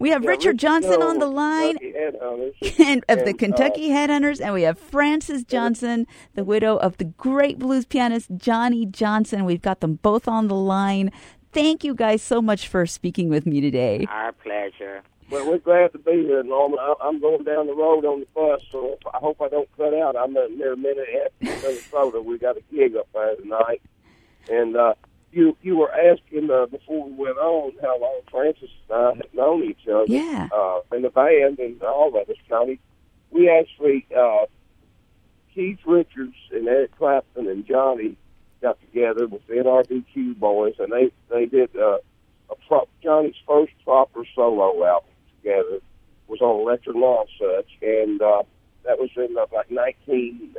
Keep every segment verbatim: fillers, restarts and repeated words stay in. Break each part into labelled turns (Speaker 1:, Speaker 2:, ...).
Speaker 1: We have
Speaker 2: yeah,
Speaker 1: Richard Johnson
Speaker 2: Joe
Speaker 1: on the
Speaker 2: of
Speaker 1: line
Speaker 2: Kentucky
Speaker 1: and of the
Speaker 2: and,
Speaker 1: Kentucky
Speaker 2: uh,
Speaker 1: Headhunters, and we have Frances Johnson, the widow of the great blues pianist Johnny Johnson. We've got them both on the line. Thank you guys so much for speaking with me today.
Speaker 3: Our pleasure.
Speaker 2: Well, we're glad to be here, Norman. I, I'm going down the road on the bus, so I hope I don't cut out. I'm near a minute after Minnesota. We got a gig up there tonight. And uh, you you were asking uh, before we went on how long Frances and I had known each other.
Speaker 1: Yeah.
Speaker 2: Uh, in the band and all of us, Johnny. We actually, uh, Keith Richards and Eric Clapton and Johnny got together with the N R B Q boys, and they, they did uh, a pro- Johnny's first proper solo album together was on Electric Law Such, and uh, that was in uh, like nineteen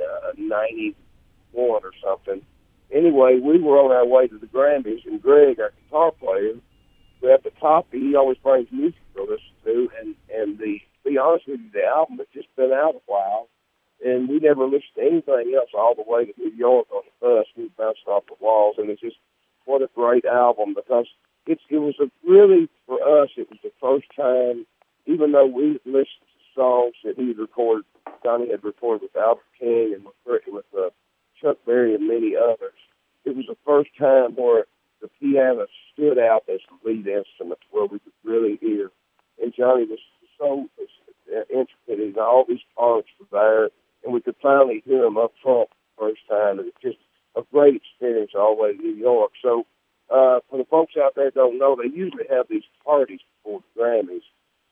Speaker 2: ninety-one or something. Anyway, we were on our way to the Grammys, and Greg, our guitar player, who had the copy, he always brings music to listen to, and, and the, to be honest with you, the album had just been out a while, and we never listened to anything else all the way to New York on the bus. We bounced off the walls, and it's just, what a great album, because it's, it was a really, for us, it was the first time, even though we listened to songs that he had recorded, Johnny had recorded with Albert King and with, with uh, Chuck Berry and many others, it was the first time where the piano stood out as the lead instrument, where we could really hear. And Johnny was so intricate, and all these parts were there, and we could finally hear him up front the first time. And it's just a great experience all the way to New York. So uh, for the folks out there that don't know, they usually have these parties before the Grammys.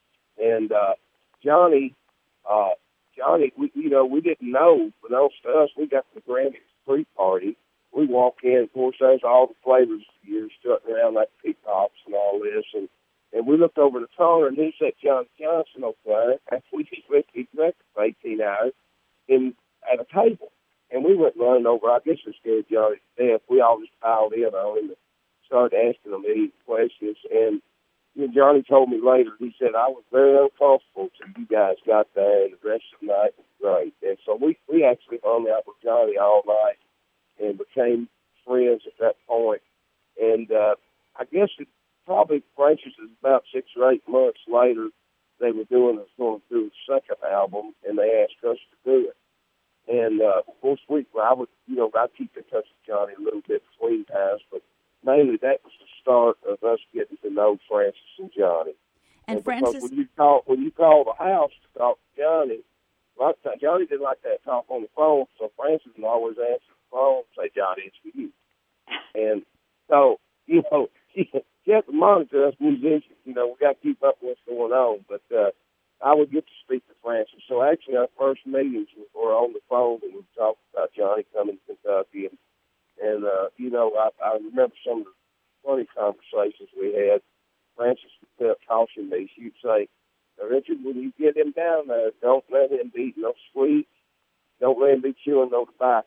Speaker 2: And uh, Johnny, uh, Johnny, we, you know, we didn't know, but those to us, we got the Grammys pre-party. We walk in, of course, there's all the flavors of the year strutting around like peacocks and all this. And, and we looked over the corner, and he said, John Johnson over there, after we just went to his record for eighteen hours, in, at a table. And we went running over. I guess it scared Johnny to death. We all just piled in on him and started asking him any questions. And you know, Johnny told me later, he said, I was very uncomfortable till you guys got there, and the rest of the night was great. And so we, we actually hung out with Johnny all night and became friends at that point. And uh, I guess it probably, Frances, is about six or eight months later, they were doing us going through the second album, and they asked us to do it. And uh, of course, we, I would, you know, I keep in touch with Johnny a little bit between times, but mainly that was the start of us getting to know Frances and Johnny.
Speaker 1: And,
Speaker 2: and
Speaker 1: Frances,
Speaker 2: when you call when you call the house to talk to Johnny, a lot of times Johnny didn't like that talk on the phone, so Frances would always answer the phone and say, Johnny, it's for you. And so, you know, she, she had to monitor us musicians. You know, we got to keep up with what's going on. But uh, I would get to speak to Frances. So actually, our first meetings were on the phone, and we talked about Johnny coming to Kentucky. And, and uh, you know, I, I remember some of the funny conversations we had. Frances kept cautioning me. She'd say, Richard, when you get him down there, don't let him be no sweets. Don't let him be chewing no tobacco.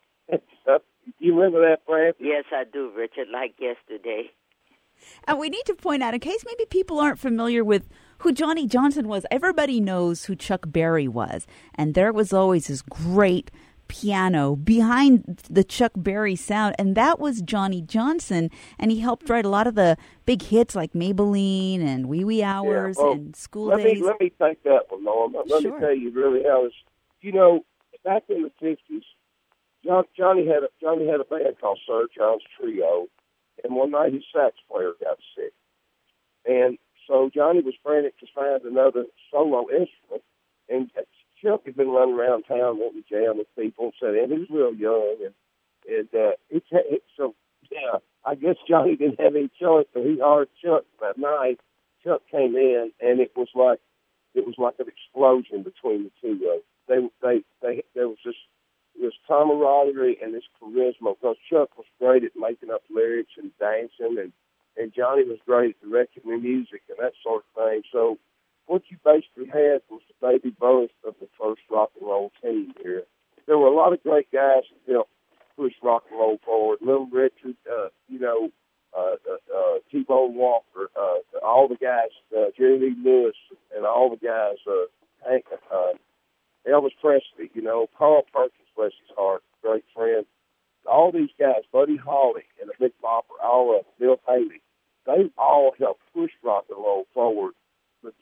Speaker 2: You remember that, Frances?
Speaker 3: Yes, I do, Richard, like yesterday.
Speaker 1: And we need to point out, in case maybe people aren't familiar with who Johnny Johnson was, everybody knows who Chuck Berry was. And there was always this great piano behind the Chuck Berry sound, and that was Johnny Johnson, and he helped write a lot of the big hits like Maybelline and Wee Wee Hours
Speaker 2: yeah, well,
Speaker 1: and School
Speaker 2: let
Speaker 1: Days.
Speaker 2: Me, let me take that one, Norma. Let
Speaker 1: sure.
Speaker 2: me tell you really how it's, you know, back in the fifties, John, Johnny had a Johnny had a band called Sir John's Trio, and one night his sax player got sick, and so Johnny was frantic to find another solo instrument, and Chuck had been running around town wanting to jam with people, and said, and he was real young, and and uh, it, it so yeah, I guess Johnny didn't have any choice, so he hired Chuck that night. Chuck came in, and it was like it was like an explosion between the two of them. They they they there was this. This camaraderie and this charisma, because Chuck was great at making up lyrics and dancing, and, and Johnny was great at directing the music and that sort of thing. So what you basically had was the baby birth of the first rock and roll team here. There were a lot of great guys that helped push rock and roll forward. Little Richard, uh, you know, uh, uh, uh, T-Bone Walker, uh, all the guys, uh, Jerry Lee Lewis, and all the guys, uh, Hank, uh, Elvis Presley, you know, Carl Perkins, bless his heart, great friend. All these guys, Buddy Holly and the Big Bopper, all of Bill Haley, they all helped push rock and roll forward. But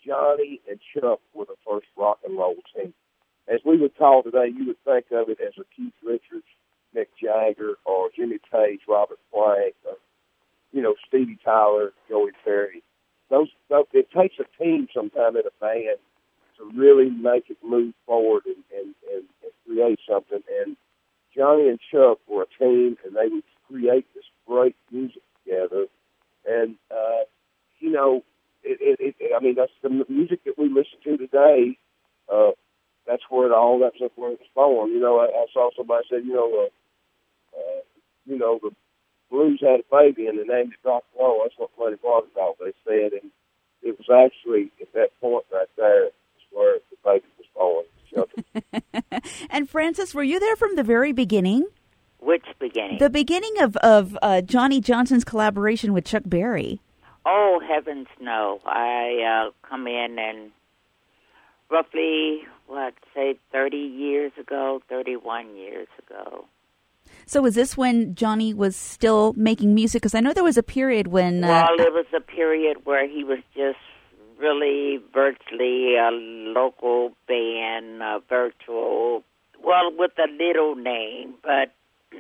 Speaker 2: Johnny and Chuck were the first rock and roll team. As we would call today, you would think of it as a Keith Richards, Mick Jagger, or Jimmy Page, Robert Plant, or, you know, Stevie Tyler, Joey Perry. Those, those it takes a team sometime in a band to really make it move forward and, and, and, and create something. And Johnny and Chuck were a team, and they would create this great music together. And, uh, you know, it, it, it, I mean, that's the music that we listen to today. Uh, that's where it all, that's where it's born. You know, I, I saw somebody said, you know, uh, uh, you know, the blues had a baby and they named it Rock and Roll. That's what Bloody Barbertop they said. And it was actually at that point right there where the baby was born.
Speaker 1: And Francis, were you there from the very beginning?
Speaker 3: Which beginning?
Speaker 1: The beginning of, of uh, Johnny Johnson's collaboration with Chuck Berry.
Speaker 3: Oh, heavens no. I uh, come in and roughly, what, say thirty years ago, thirty-one years ago.
Speaker 1: So was this when Johnny was still making music? Because I know there was a period when... Uh,
Speaker 3: well, it was a period where he was just really virtually a local band, a virtual, well, with a little name, but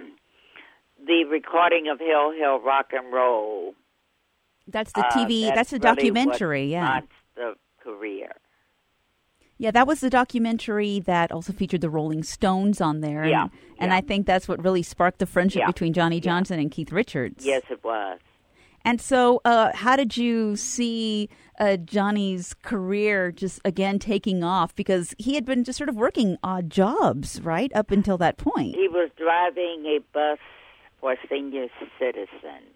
Speaker 3: the recording of Hell, Hell, Rock and Roll.
Speaker 1: That's the T V,
Speaker 3: uh,
Speaker 1: that's the
Speaker 3: really
Speaker 1: documentary,
Speaker 3: what
Speaker 1: yeah.
Speaker 3: launched the career.
Speaker 1: Yeah, that was the documentary that also featured the Rolling Stones on there. And,
Speaker 3: Yeah,
Speaker 1: and
Speaker 3: yeah.
Speaker 1: I think that's what really sparked the friendship
Speaker 3: Yeah,
Speaker 1: between Johnny
Speaker 3: yeah.
Speaker 1: Johnson and Keith Richards.
Speaker 3: Yes, it was.
Speaker 1: And so uh, how did you see uh, Johnny's career just, again, taking off? Because he had been just sort of working odd jobs, right, up until that point.
Speaker 3: He was driving a bus for senior citizens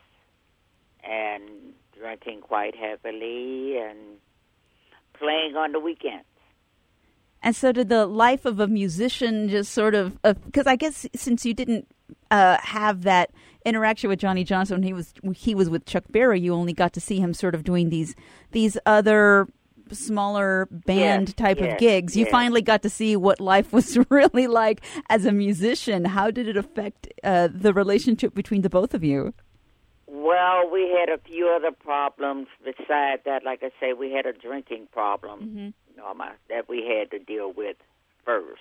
Speaker 3: and drinking quite heavily and playing on the weekends.
Speaker 1: And so did the life of a musician just sort of, because I guess since you didn't uh, have that interaction with Johnny Johnson when he was he was with Chuck Berry, you only got to see him sort of doing these these other smaller band
Speaker 3: Yes,
Speaker 1: type
Speaker 3: yes,
Speaker 1: of gigs. You
Speaker 3: yes.
Speaker 1: finally got to see what life was really like as a musician. How did it affect uh, the relationship between the both of you?
Speaker 3: Well, we had a few other problems besides that. Like I say, we had a drinking problem,
Speaker 1: Mm-hmm.
Speaker 3: Norma, that we had to deal with first.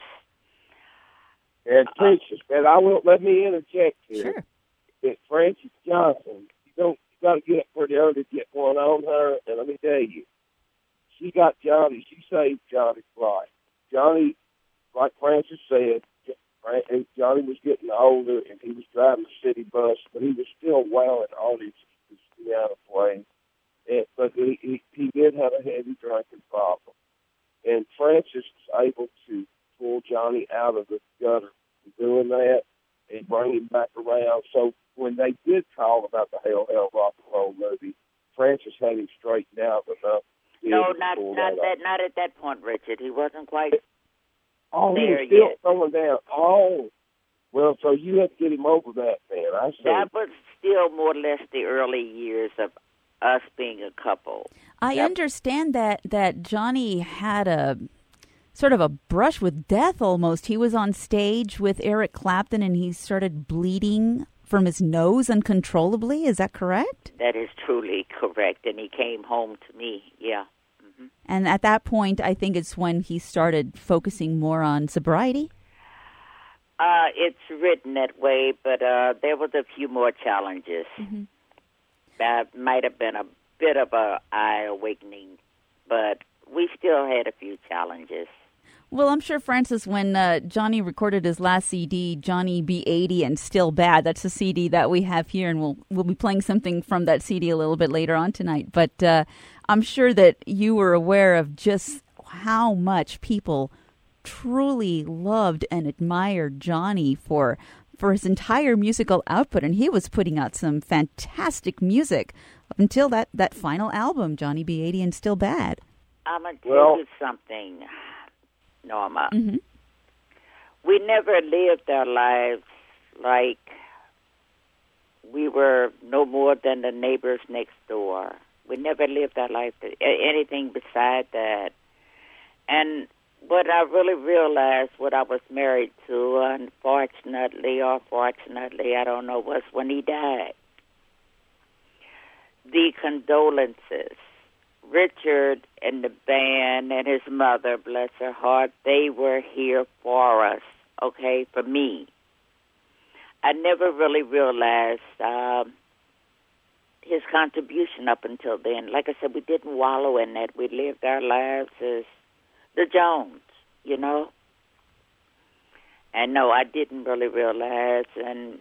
Speaker 2: And Francis, and I will, let me interject here.
Speaker 1: Sure.
Speaker 2: That Francis Johnson, you don't, you got to get up pretty early to get one on her. And let me tell you, she got Johnny, she saved Johnny's life. Johnny, like Francis said, Johnny was getting older and he was driving the city bus, but he was still wailing on his, his piano playing. And, but he, he, he did have a heavy drinking problem. And Francis was able to pull Johnny out of the gutter and doing that and bring him back around. So when they did call about the Hell Hell Rock and Roll movie, Francis had him straightened out enough. to be
Speaker 3: No,
Speaker 2: able to
Speaker 3: not
Speaker 2: pull
Speaker 3: not
Speaker 2: that
Speaker 3: that,
Speaker 2: off.
Speaker 3: not at that point, Richard. He wasn't quite.
Speaker 2: Oh, he
Speaker 3: there
Speaker 2: was still
Speaker 3: yet.
Speaker 2: throwing down. Oh, well, so you had to get him over that, man. I see.
Speaker 3: That was still more or less the early years of us being a couple.
Speaker 1: I
Speaker 3: Yep.
Speaker 1: understand that that Johnny had a sort of a brush with death almost. He was on stage with Eric Clapton and he started bleeding from his nose uncontrollably. Is that correct?
Speaker 3: That is truly correct. And he came home to me, yeah. Mm-hmm.
Speaker 1: And at that point, I think it's when he started focusing more on sobriety.
Speaker 3: Uh, it's written that way, but uh, there was a few more challenges.
Speaker 1: Mm-hmm.
Speaker 3: That might have been a bit of a eye awakening, but we still had a few challenges.
Speaker 1: Well, I'm sure, Francis, when uh, Johnny recorded his last C D, Johnny B eighty and Still Bad, that's a C D that we have here, and we'll we'll be playing something from that C D a little bit later on tonight. But uh, I'm sure that you were aware of just how much people truly loved and admired Johnny for for his entire musical output, and he was putting out some fantastic music up until that, that final album, Johnny B eighty and Still Bad.
Speaker 3: I'm going to tell
Speaker 2: Well-
Speaker 3: you something, Norma.
Speaker 1: Mm-hmm.
Speaker 3: We never lived our lives like we were no more than the neighbors next door. We never lived our life to anything beside that. And what I really realized, what I was married to, unfortunately or fortunately, I don't know, was when he died. The condolences. Richard and the mother, bless her heart, they were here for us, okay, for me. I never really realized um, his contribution up until then. Like I said, we didn't wallow in that. We lived our lives as the Jones, you know. And no, I didn't really realize, and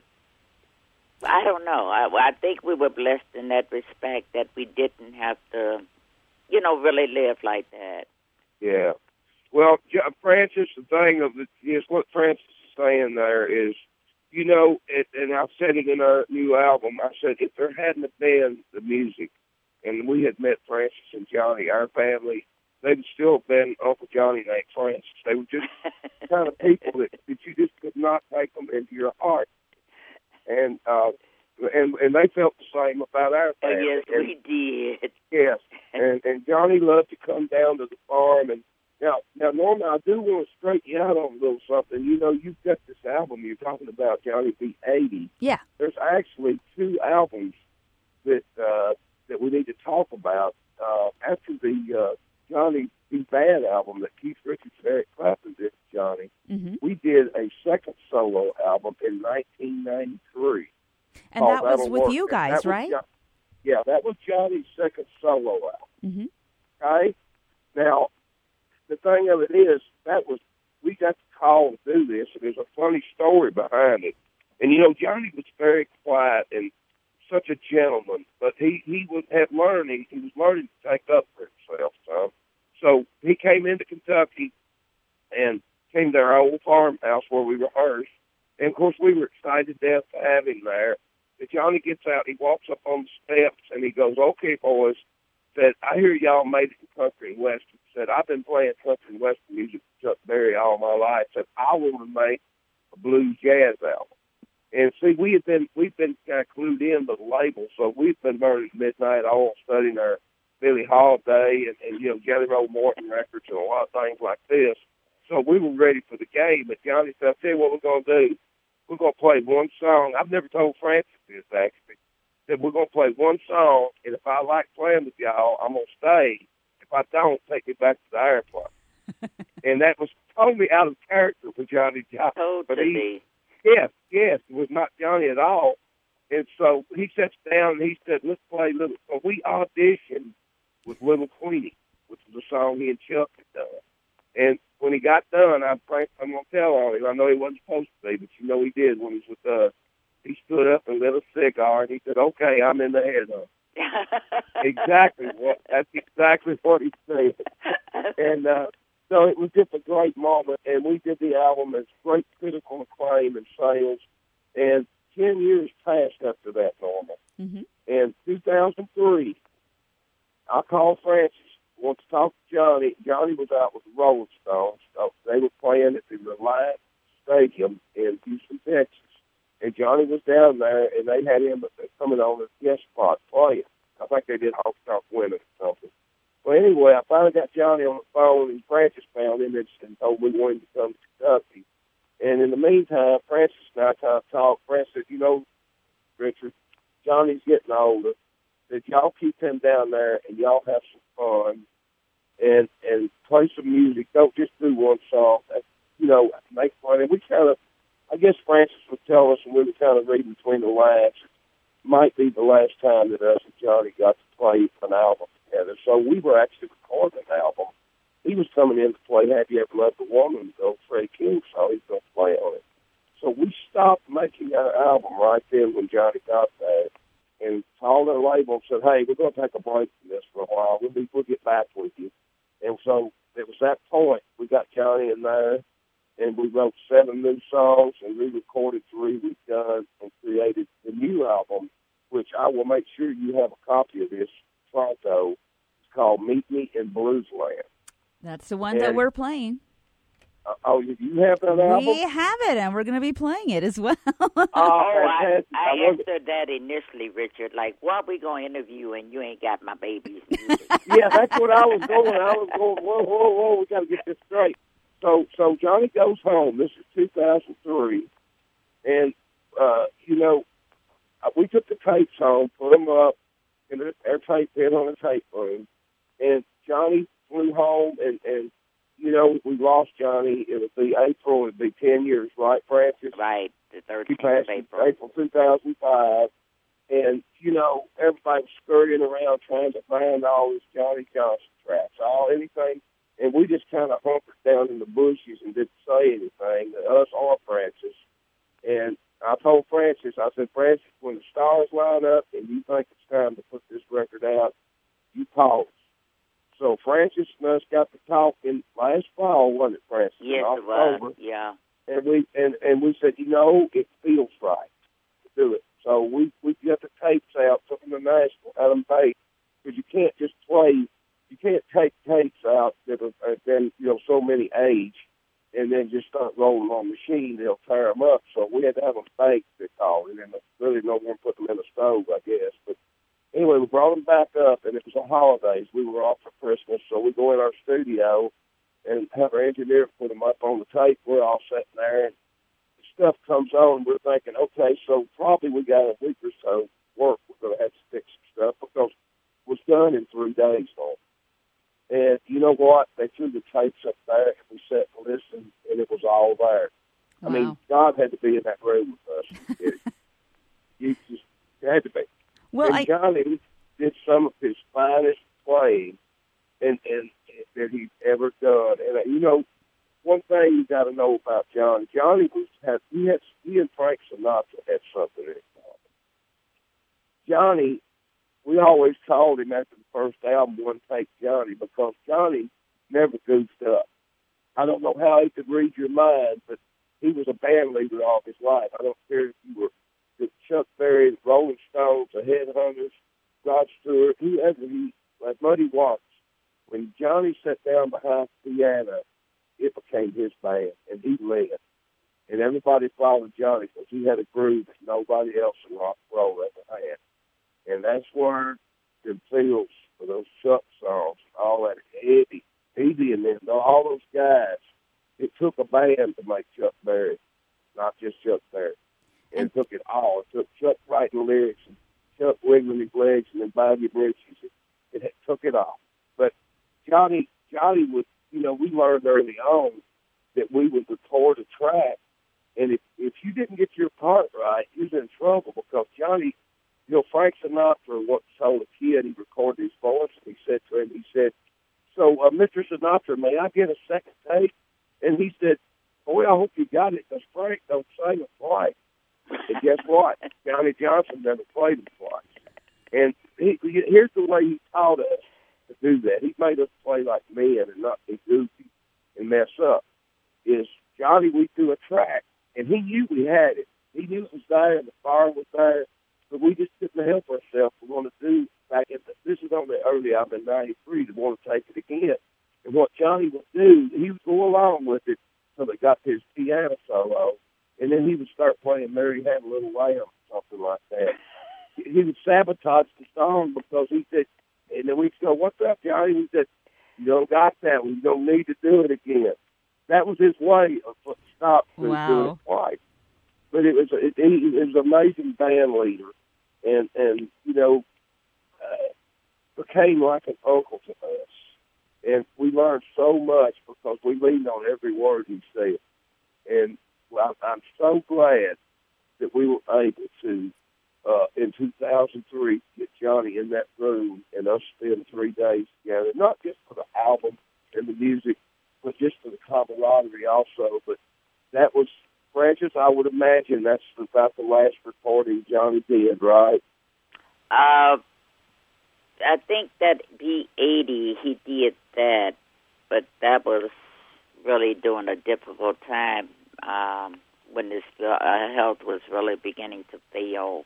Speaker 3: I don't know. I, I think we were blessed in that respect that we didn't have to, you know, really live like that.
Speaker 2: Yeah. Well, Francis, the thing of it is what Francis is saying there is, you know, it, and I said it in our new album, I said if there hadn't been the music and we had met Francis and Johnny, our family, they'd still have been Uncle Johnny named Francis. They were just the kind of people that, that you just could not take them into your heart. And uh, and and they felt the same about our family.
Speaker 3: Yes,
Speaker 2: and,
Speaker 3: we did.
Speaker 2: Yes, and and Johnny loved to come down to the farm. And now, now, Norma, I do want to straighten you out on a little something. You know, you've got this album you're talking about, Johnny B. eighty.
Speaker 1: Yeah.
Speaker 2: There's actually two albums that uh, that we need to talk about. Uh, after the uh, Johnny B. Bad album that Keith Richards and Eric Clapton did, Johnny, mm-hmm. we did a second solo album in nineteen ninety-three.
Speaker 1: And that was
Speaker 2: That'll
Speaker 1: with
Speaker 2: Work.
Speaker 1: you guys, right?
Speaker 2: Jo- yeah, that was Johnny's second solo album.
Speaker 1: Mm-hmm.
Speaker 2: Okay? Now, the thing of it is, that was, we got the call to do this, and there's a funny story behind it. And, you know, Johnny was very quiet and such a gentleman, but he, he was had learning, he was learning to take up for himself, son. So he came into Kentucky and came to our old farmhouse where we rehearsed. And, of course, we were excited to death to have him there. And Johnny gets out, he walks up on the steps, and he goes, okay, boys, said, I hear y'all made it to country and western. Said, I've been playing country and western music with Chuck Berry all my life. Said, I want to make a blues jazz album. And, see, we had been, we've been kind of clued in to the label, so we've been burning midnight oil, studying our Billie Holiday and, and, you know, Jelly Roll Morton records and a lot of things like this. So we were ready for the game, but Johnny said, I'll tell you what we're going to do. We're going to play one song. I've never told Francis this, actually. Said, we're going to play one song, and if I like playing with y'all, I'm going to stay. If I don't, take me back to the airplane. And that was totally out of character for Johnny Johnson.
Speaker 3: Totally.
Speaker 2: But he, yes, yes, it was not Johnny at all. And so he sits down, and he said, let's play Little. So we auditioned with Little Queenie, which was a song he and Chuck had done. And when he got done, I Frank, I'm going to tell on him. I know he wasn't supposed to be, but you know he did when he was with us. He stood up and lit a cigar, and he said, okay, I'm in the head of Exactly what, that's exactly what he said. And uh, so it was just a great moment, and we did the album as great critical acclaim and sales. And ten years passed after that, Norma. Mm-hmm. In two thousand three, I called Francis, wanted to talk to Johnny. Johnny was out with the Rolling Stones. So they were playing at the Reliant Stadium in Houston, Texas. And Johnny was down there, and they had him coming on as guest spot playing. I think they did Hawks Talk Women or something. Well, anyway, I finally got Johnny on the phone, and Francis found him and told me he wanted to come to Kentucky. And in the meantime, Francis and I kind of talked. Francis said, you know, Richard, Johnny's getting older. That y'all keep him down there, and y'all have some fun, and and play some music. Don't just do one song. You know, make fun. And we kind of, I guess Francis would tell us, and we were kind of reading between the lines, it might be the last time that us and Johnny got to play an album together. So we were actually recording an album. He was coming in to play Have You Ever Loved a Woman, the old Freddie King song. He's going to play on it. So we stopped making our album right then when Johnny got there, and called our label and said, hey, we're going to take a break from this for a while. We'll, be, we'll get back with you. And so it was that point we got Johnny in there, and we wrote seven new songs and re-recorded three we've done and created the new album, which I will make sure you have a copy of this pronto. It's called Meet Me in Bluesland.
Speaker 1: That's the one
Speaker 2: and,
Speaker 1: that we're playing.
Speaker 2: Uh, oh, you have that album?
Speaker 1: We have it, and we're going to be playing it as well.
Speaker 3: oh, I, I,
Speaker 2: I
Speaker 3: answered that initially, Richard. Like, why are we going to interview and you ain't got my baby's music?
Speaker 2: Yeah, that's what I was going. I was going, whoa, whoa, whoa, we got to get this straight. So, so Johnny goes home. This is two thousand three, and uh, you know, we took the tapes home, put them up, and our tape bed on the tape room, and Johnny flew home and, and know, we lost Johnny. It would be April. It would be ten years, right, Francis?
Speaker 3: Right, the
Speaker 2: He
Speaker 3: thirteenth
Speaker 2: passed
Speaker 3: of
Speaker 2: in
Speaker 3: April.
Speaker 2: April two thousand five. And, you know, everybody was scurrying around trying to find all this Johnny Johnson tracks, all anything. And we just kind of hunkered down in the bushes and didn't say anything, us or Francis. And I told Francis, I said, Francis, when the stars line up and you think it's time to put this record out, you call us. So Francis and us got to talking last fall, wasn't it, Francis?
Speaker 3: Yes,
Speaker 2: in
Speaker 3: it was.
Speaker 2: October.
Speaker 3: Yeah.
Speaker 2: And we and, and we said, you know, it feels right to do it. So we we got the tapes out, took them to Nashville, had them baked, because you can't just play, you can't take tapes out that have uh, been, you know, so many age, and then just start rolling on the machine, they'll tear them up. So we had to have them baked, they called it, and really no one put them in the stove, I guess. But anyway, we brought them back up, and it was the holidays. We were off for Christmas, so we go in our studio and have our engineer put them up on the tape. We're all sitting there, and stuff comes on, we're thinking, okay, so probably we got a week or so work. We're going to have to fix some stuff because it was done in three days. Though. And you know what? They threw the tapes up there, and we sat and listened, and it was all there.
Speaker 1: Wow.
Speaker 2: I mean, God had to be in that room with us. It, it just it had to be.
Speaker 1: Well,
Speaker 2: and
Speaker 1: I,
Speaker 2: Johnny did some of his finest playing and, and that he's ever done. And, uh, you know, one thing you got to know about John, Johnny was had he had he and Frank Sinatra had something in common. Johnny, we always called him after the first album One Take Johnny because Johnny never goofed up. I don't know how he could read your mind, but he was a band leader all his life. I don't care if you were the Chuck Berry, the Rolling Stones, the Headhunters, Rod Stewart, whoever he, like Muddy Waters. When Johnny sat down behind the piano, it became his band, and he led. And everybody followed Johnny because he had a groove that nobody else in rock and roll ever had. And that's where the feels for those Chuck songs, all that Eddie, Eddie and them, all those guys, it took a band to make Chuck Berry, not just Chuck Berry. And it took it all. It took Chuck writing lyrics and Chuck wiggling his legs and then baggy britches. It, it took it all. But Johnny, Johnny was, you know, we learned early on that we would record a track, and if if you didn't get your part right, you was in trouble because Johnny, you know, Frank Sinatra once told a kid he recorded his voice, and he said to him, he said, so, uh, Mister Sinatra, may I get a second take? And he said, boy, I hope you got it because Frank don't sing it twice. And guess what? Johnny Johnson never played it twice. And he, he, here's the way he taught us to do that. He made us play like men and not be goofy and mess up. Is Johnny, we do a track, and he knew we had it. He knew it was there, and the fire was there, but we just couldn't help ourselves. We want to do back in the, this is on the early album in ninety-three, to want to take it again. And what Johnny would do, he would go along with it until they got to his piano solo, and then he would start playing Mary Had a Little Lamb, something like that. He would sabotage the song because he said, and then we'd go, what's up, Johnny? He said, you don't got that one. You don't need to do it again. That was his way of putting stop to
Speaker 1: wow.
Speaker 2: doing it twice. But it was, it, he, it was an amazing band leader, and, and you know, uh, became like an uncle to us. And we learned so much because we leaned on every word he said. And well, I'm so glad that we were able to, uh, in two thousand three, get Johnny in that room and us spend three days together, not just for the album and the music, but just for the camaraderie also. But that was, Francis, I would imagine that's about the last recording Johnny did, right?
Speaker 3: Uh, I think that B eighty, he did that, but that was really during a difficult time um, when his uh, health was really beginning to fail.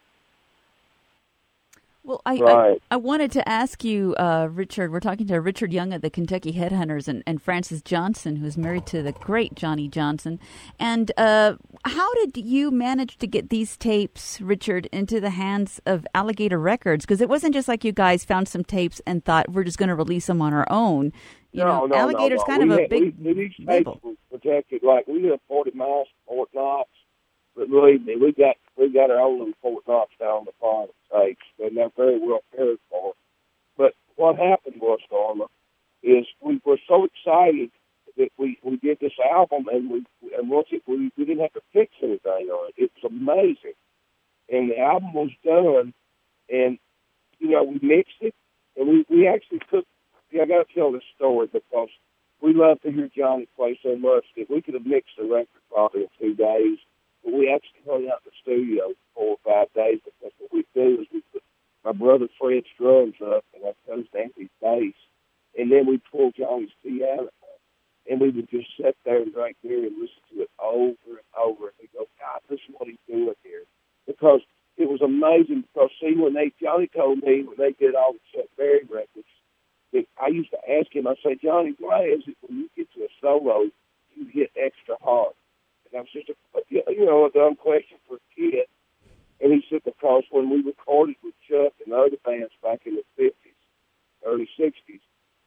Speaker 1: Well, I,
Speaker 2: right.
Speaker 1: I I wanted to ask you, uh, Richard, we're talking to Richard Young of the Kentucky Headhunters and, and Francis Johnson, who's married to the great Johnny Johnson. And uh, how did you manage to get these tapes, Richard, into the hands of Alligator Records? Because it wasn't just like you guys found some tapes and thought we're just going to release them on our own. You
Speaker 2: no,
Speaker 1: know,
Speaker 2: no,
Speaker 1: Alligator's
Speaker 2: no, no.
Speaker 1: kind
Speaker 2: we
Speaker 1: of
Speaker 2: had,
Speaker 1: a big
Speaker 2: we, these
Speaker 1: label.
Speaker 2: tapes were protected. Like, we live forty miles from Fort Knox, but believe me, we got we got our own little Fort Knox down the farm tapes, and they're very well cared for. But what happened was, Norma, is we were so excited that we, we did this album, and we and once it, we, we didn't have to fix anything on it. It's amazing. And the album was done, and, you know, we mixed it, and we, we actually took, yeah, I got to tell this story because we love to hear Johnny play so much that we could have mixed the record probably in two days, but we actually hung out in the studio for four or five days because what we do is we put my brother Fred's drums up, and I coached Anthony's bass, and then we pull Johnny's piano, and we would just sit there and right there and listen to it over and over, and we go, God, this is what he's doing here. Because it was amazing, because, see, when they, Johnny told me when they did all the Chuck Berry records, that I used to ask him, I say, Johnny, why is it when you get to a solo, you hit extra hard? And I was just, a, you know, a dumb question for a kid. And he said, because when we recorded with Chuck and other bands back in the fifties, early sixties,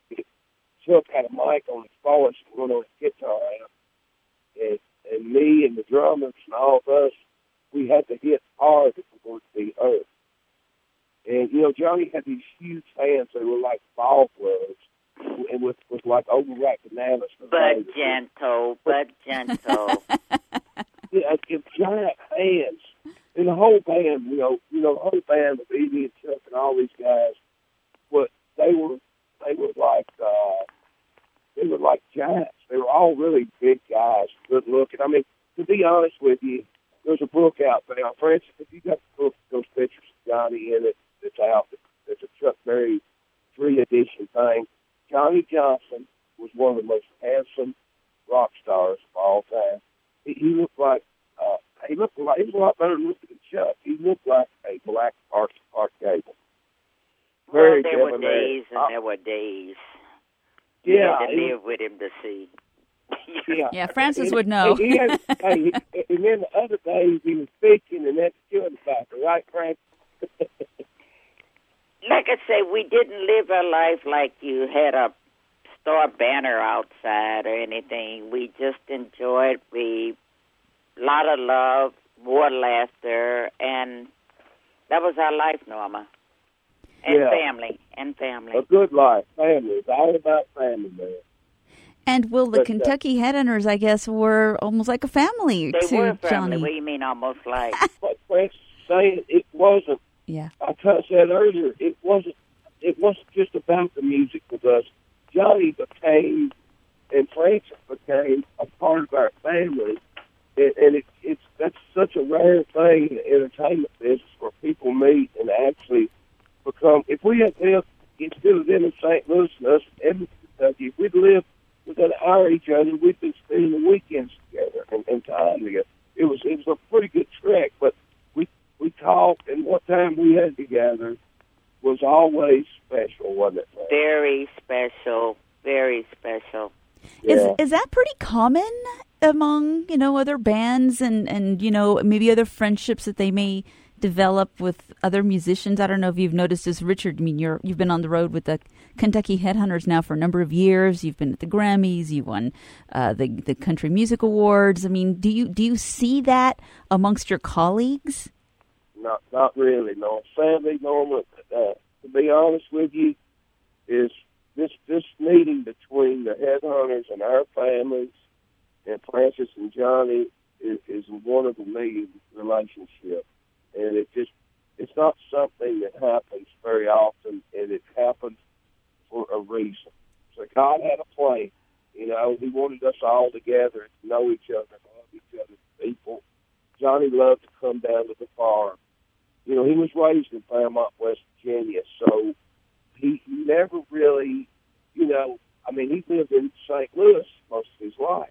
Speaker 2: Chuck had a mic on his voice and went on his guitar amp. And, and me and the drummers and all of us, we had to hit hard if we wanted to be heard. And, you know, Johnny had these huge hands. They were like ball gloves and with, with like overripe bananas.
Speaker 3: But gentle, but gentle.
Speaker 2: Yeah, it's giant hands. And the whole band, you know, you know, the whole band with Edie and Chuck and all these guys, but they were, they were like, uh, they were like giants. They were all really big guys, good looking. I mean, to be honest with you, there's a book out there. For instance, if you got the book, those pictures of Johnny in it, it's out. It's a Chuck Berry three edition thing. Johnny Johnson was one of the most handsome rock stars of all time. He, he looked like uh, he looked like he was a lot better looking than Chuck. He looked like a black Clark Gable.
Speaker 3: Very well, there were days and uh, there were days. You
Speaker 2: yeah,
Speaker 3: had to live
Speaker 2: was,
Speaker 3: with him to see.
Speaker 1: Yeah, yeah, Francis would know.
Speaker 2: He, he had, hey, and then the other days he was fishing and had to kill the factor, right, Francis?
Speaker 3: Like I say, we didn't live our life like you had a star banner outside or anything. We just enjoyed we a lot of love, more laughter, and that was our life, Norma. And
Speaker 2: yeah.
Speaker 3: family, and family.
Speaker 2: A good life, family. It's all about family, man.
Speaker 1: And, Will, the
Speaker 2: but,
Speaker 1: Kentucky
Speaker 2: uh,
Speaker 1: Headhunters, I guess, were almost like a family
Speaker 3: they
Speaker 1: to
Speaker 3: were family.
Speaker 1: Johnny.
Speaker 3: What do you mean almost like?
Speaker 2: But Francis saying it wasn't,
Speaker 1: yeah.
Speaker 2: I said earlier, it wasn't, it wasn't just about the music with us. Johnny became, and Francis became a part of our family. And, and it, it's that's such a rare thing in the entertainment business where people meet and actually become, if we had lived, instead of them in Saint Louis and us in Edmonton, Kentucky, if we'd lived within an hour of each other, we'd been spending the weekends together and, and time together. It was it was a pretty good trek, but we we talked, and what time we had together was always special, wasn't it?
Speaker 3: Very special, very special.
Speaker 1: Yeah. Is is that pretty common among, you know, other bands and, and, you know, maybe other friendships that they may develop with other musicians? I don't know if you've noticed this, Richard. I mean, you're, you've been on the road with the Kentucky Headhunters now for a number of years. You've been at the Grammys. You won uh, the the Country Music Awards. I mean, do you do you see that amongst your colleagues?
Speaker 2: Not not really, no. Sadly, Norma, uh, to be honest with you, is this this meeting between the Headhunters and our families and Francis and Johnny is, is one of a million relationship. And it just, it's not something that happens very often, and it happens for a reason. So God had a plan. You know, he wanted us all together to know each other, love each other's people. Johnny loved to come down to the farm. You know, he was raised in Fairmont, West Virginia, so he never really, you know, I mean, he lived in Saint Louis most of his life.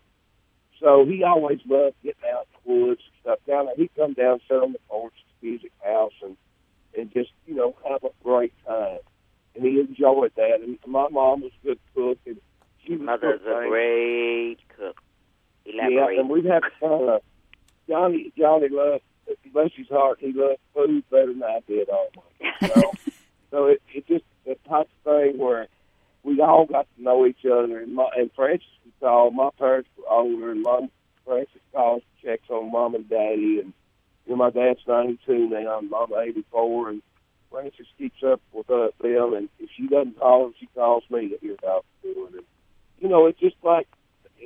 Speaker 2: So he always loved getting out in the woods and stuff down there. He'd come down, sit on the porch at the music house, and, and just, you know, have a great time. And he enjoyed that. And my mom was a good cook, and she was
Speaker 3: Mother's a
Speaker 2: things.
Speaker 3: great cook. Elaborate.
Speaker 2: Yeah, and we'd have kind of, Johnny, Johnny loved, bless his heart, he loved food better than I did all my life. You know? So it, it just, that type of thing where we all got to know each other. And, my, and Francis would call, my parents were older, and Mom, Francis calls, checks on Mom and Daddy. And you know, my dad's ninety-two now, and Mom eighty-four, and Francis keeps up with uh, them. And if she doesn't call him, she calls me to hear how they're doing. And, you know, it's just like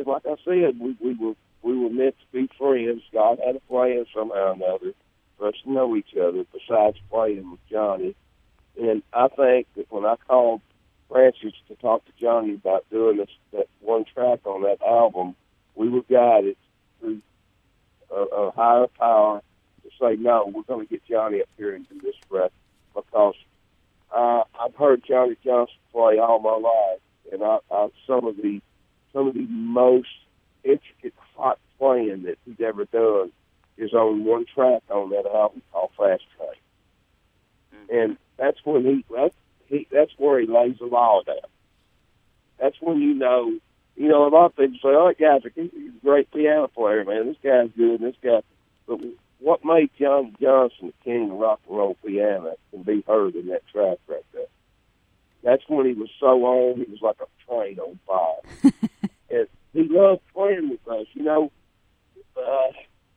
Speaker 2: and like I said, we, we were we were meant to be friends. God had a plan somehow or another for us to know each other besides playing with Johnny. And I think that when I called Francis to talk to Johnny about doing this, that one track on that album, we were guided through a, a higher power to say, no, we're going to get Johnny up here and do this record, because uh, I've heard Johnny Johnson play all my life, and I, I, some of the some of the most intricate hot playing that he's ever done is on one track on that album called Fast Train. Mm-hmm. And that's when he, that's, he, that's where he lays the law down. That's when you know, you know, a lot of people say, oh, that guy's a, he's a great piano player, man. This guy's good, and this guy. But what made John Johnson the king of rock and roll piano can be heard in that track right there. That's when he was so on, he was like a train on fire. And he loved playing with us. You know, uh,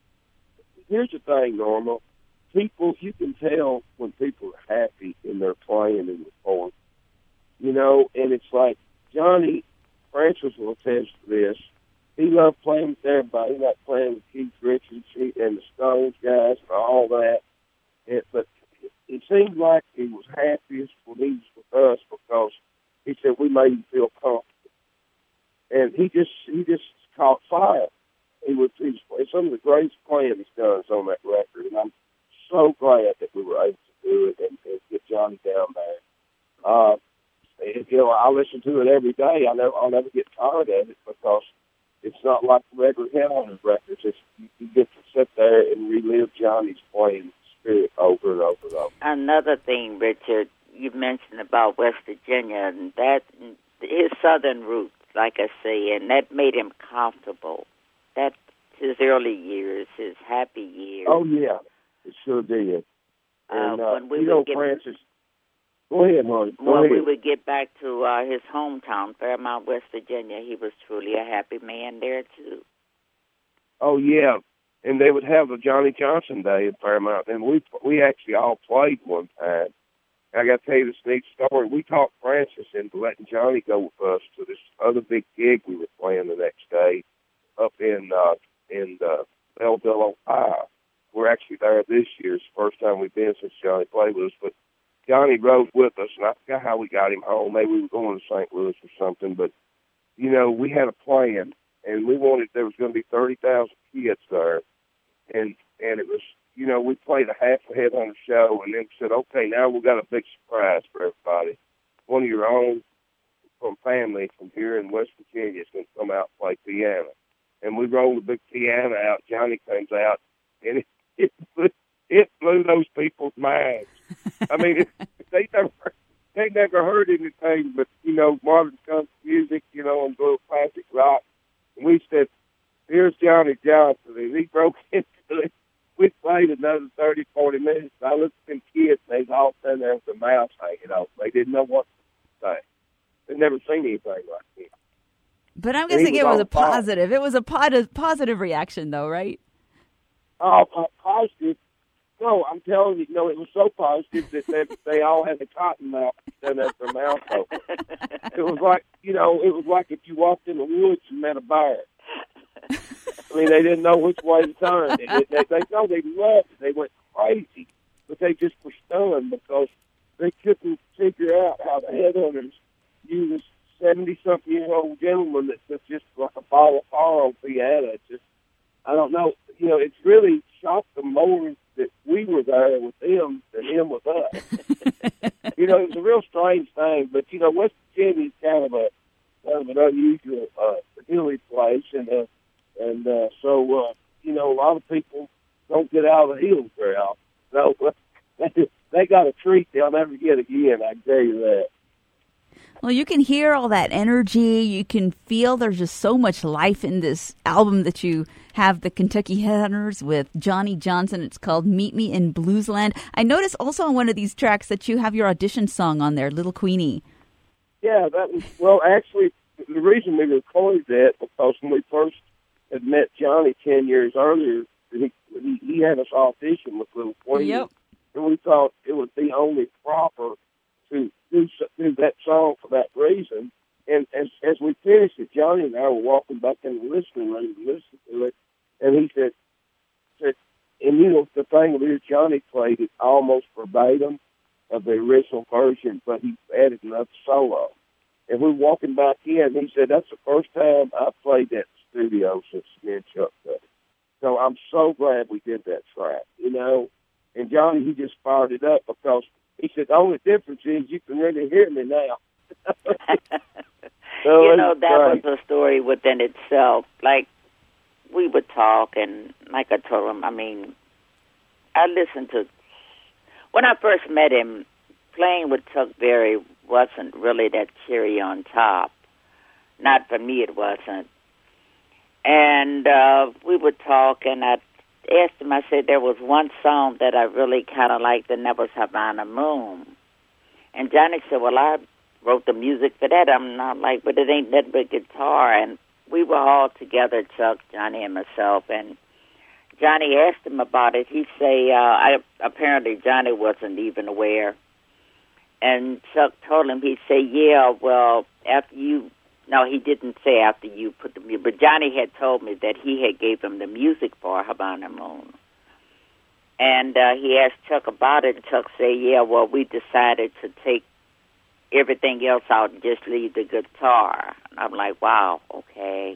Speaker 2: here's the thing, Norma. People, you can tell when people are happy in their playing and recording. You know, and it's like Johnny, Francis will attest to this. He loved playing with everybody. He liked playing with Keith Richards and the Stones guys and all that. And, but it seemed like he was happiest when he was with us because he said we made him feel comfortable. And he just he just caught fire. He was, he was some of the greatest playing he's done is on that record, and I'm so glad that we were able to do it and, and get Johnny down there. Uh, and, you know, I listen to it every day. I know I'll never get tired of it because it's not like regular Hellhammer records. It's, you, you get to sit there and relive Johnny's playing spirit over and over and over.
Speaker 3: Another thing, Richard, you mentioned about West Virginia, and that his southern roots, like I say, and that made him comfortable. That's his early years, his happy years.
Speaker 2: Oh, yeah, it sure did. And,
Speaker 3: uh,
Speaker 2: uh,
Speaker 3: when we
Speaker 2: you know,
Speaker 3: would get,
Speaker 2: Francis, go ahead, honey. Go
Speaker 3: when
Speaker 2: ahead.
Speaker 3: we would get back to uh, his hometown, Fairmount, West Virginia, he was truly a happy man there, too.
Speaker 2: Oh, yeah. And they would have a Johnny Johnson Day in Fairmount, and we we actually all played one time. I got to tell you this neat story. We talked Francis into letting Johnny go with us to this other big gig we were playing the next day up in uh, in uh, Belleville, Ohio. We're actually there this year. It's the first time we've been since Johnny played with us. But Johnny rode with us, and I forgot how we got him home. Maybe we were going to Saint Louis or something. But, you know, we had a plan, and we wanted there was going to be thirty thousand kids there. And and it was, you know, we played a half a Headhunter show and then said, okay, now we've got a big surprise for everybody. One of your own from family from here in West Virginia is going to come out and play piano. And we rolled the big piano out. Johnny comes out, and it, it, blew, it blew those people's minds. I mean, it, they never they never heard anything but, you know, modern country music, you know, and little classic rock. And we said, here's Johnny Johnson, and he broke into it. We played another thirty, forty minutes. I looked at them kids, and they was all sitting there with their mouths hanging off. They didn't know what to say. They'd never seen anything like this.
Speaker 1: But I'm guessing it was a positive. It was a positive, positive reaction, though, right?
Speaker 2: Oh, uh, positive. No, I'm telling you, no, it was so positive that they, they all had a cotton mouth and their mouth open. It was like, you know, it was like if you walked in the woods and met a bear. I mean, they didn't know which way to turn. They, they, they, they know they loved it. They went crazy, but they just were stunned because they couldn't figure out how the Headhunters use this seventy-something-year-old gentleman that's just like a ball of fire on piano. It's just, I don't know. You know, it's really shocked them more that we were there with them than him with us. You know, it was a real strange thing, but, you know, West Virginia is kind of a kind of an unusual uh, hilly place, and uh, and uh, so, uh, you know, a lot of people don't get out of the hills very often. So uh, they got a treat they'll never get again, I can tell you that.
Speaker 1: Well, you can hear all that energy. You can feel there's just so much life in this album that you have, the Kentucky Headhunters with Johnny Johnson. It's called Meet Me in Bluesland. I noticed also on one of these tracks that you have your audition song on there, Little Queenie.
Speaker 2: Yeah, that was, well, actually, the reason we recorded that because when we first had met Johnny ten years earlier, he, he, he had us audition with Little Queenie.
Speaker 1: Yep.
Speaker 2: And we thought it would be only proper to do, do that song for that reason. And, and as we finished it, Johnny and I were walking back in the listening room to listen to it, and he said, said, and you know, the thing of it is, Johnny played it almost verbatim of the original version, but he added another solo. And we're walking back in, he said, that's the first time I played that in the studio since me and Chuck did it. So I'm so glad we did that track, you know. And Johnny, he just fired it up because he said, the only difference is you can really hear me now. So
Speaker 3: you know, that
Speaker 2: great.
Speaker 3: was a story within itself. Like, we would talk, and like I told him, I mean, I listened to, when I first met him, playing with Chuck Berry wasn't really that cherry on top. Not for me, it wasn't. And uh, we would talk, and I asked him, I said, there was one song that I really kind of liked, and that was Havana Moon. And Johnny said, well, I wrote the music for that. I'm not like, but it ain't nothing but guitar. And we were all together, Chuck, Johnny, and myself, and Johnny asked him about it. He say, uh, I, apparently Johnny wasn't even aware. And Chuck told him, he say, yeah, well, after you, no, he didn't say after you put the music, but Johnny had told me that he had gave him the music for Havana Moon. And uh, he asked Chuck about it, and Chuck said, yeah, well, we decided to take everything else out and just leave the guitar. And I'm like, wow, okay.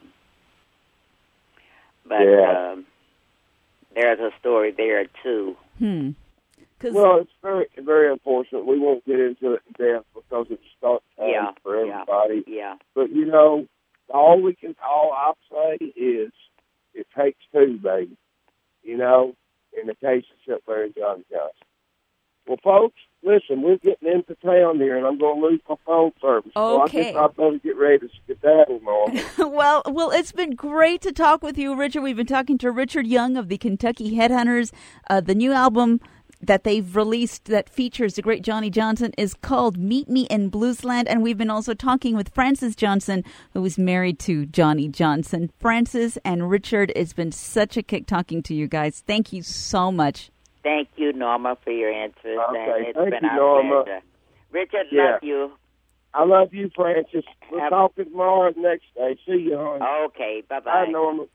Speaker 3: But
Speaker 2: yeah.
Speaker 3: um, there's a story there, too.
Speaker 1: Hmm.
Speaker 2: Well, it's very, very unfortunate. We won't get into it in depth because it's stuck time
Speaker 3: yeah,
Speaker 2: for everybody.
Speaker 3: Yeah, yeah.
Speaker 2: But, you know, all we can, all I'll say is it takes two, baby. You know, in the case of Chuck Berry and Johnny Johnson. Well, folks, listen, we're getting into town here, and I'm going to lose my phone service.
Speaker 1: Okay.
Speaker 2: So I guess I better get ready to skedaddle, Norma.
Speaker 1: well, well, it's been great to talk with you, Richard. We've been talking to Richard Young of the Kentucky Headhunters. Uh, the new album that they've released that features the great Johnny Johnson is called Meet Me in Bluesland, and we've been also talking with Francis Johnson, who is married to Johnny Johnson. Francis and Richard, it's been such a kick talking to you guys. Thank you so much.
Speaker 3: Thank you, Norma, for your interest.
Speaker 2: Okay,
Speaker 3: and it's
Speaker 2: thank
Speaker 3: been
Speaker 2: you,
Speaker 3: our
Speaker 2: Norma.
Speaker 3: pleasure. Richard,
Speaker 2: Yeah.
Speaker 3: love you.
Speaker 2: I love you, Francis. We'll
Speaker 3: Have-
Speaker 2: talk tomorrow next day. See you, hon.
Speaker 3: Okay, bye-bye.
Speaker 2: Bye, Norma.